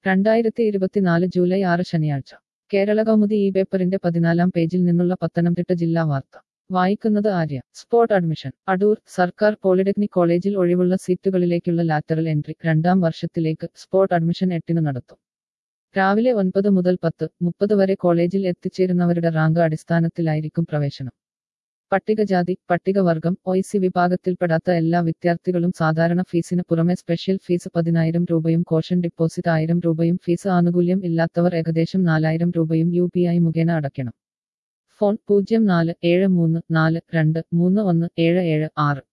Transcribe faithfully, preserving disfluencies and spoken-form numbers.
രണ്ടായിരത്തി ഇരുപത്തിനാല് ജൂലൈ ആറ് ശനിയാഴ്ച കേരള കൗമുദി ഈ പേപ്പറിന്റെ പതിനാലാം പേജിൽ നിന്നുള്ള പത്തനംതിട്ട ജില്ലാ വാർത്ത വായിക്കുന്നത് ആര്യ. Spot admission Adoor. സർക്കാർ പോളിടെക്നിക് കോളേജിൽ ഒഴിവുള്ള സീറ്റുകളിലേക്കുള്ള ലാറ്ററൽ എൻട്രി രണ്ടാം വർഷത്തിലേക്ക് സ്പോട്ട് അഡ്മിഷൻ എട്ടിന് നടത്തും. രാവിലെ ഒൻപത് മുതൽ പത്ത് മുപ്പത് വരെ കോളേജിൽ എത്തിച്ചേരുന്നവരുടെ റാങ്ക് അടിസ്ഥാനത്തിലായിരിക്കും പ്രവേശനം. പട്ടികജാതി പട്ടികവർഗം ഒ ഇ സി വിഭാഗത്തിൽപ്പെടാത്ത എല്ലാ വിദ്യാർത്ഥികളും സാധാരണ ഫീസിന് പുറമെ സ്പെഷ്യൽ ഫീസ് പതിനായിരം രൂപയും കോഷൻ ഡിപ്പോസിറ്റ് ആയിരം രൂപയും ഫീസ് ആനുകൂല്യം ഇല്ലാത്തവർ ഏകദേശം നാലായിരം രൂപയും യു പി ഐ മുഖേന അടയ്ക്കണം. ഫോൺ പൂജ്യം നാല് ഏഴ് മൂന്ന് നാല് രണ്ട് മൂന്ന് ഒന്ന് ഏഴ് ഏഴ് ആറ്.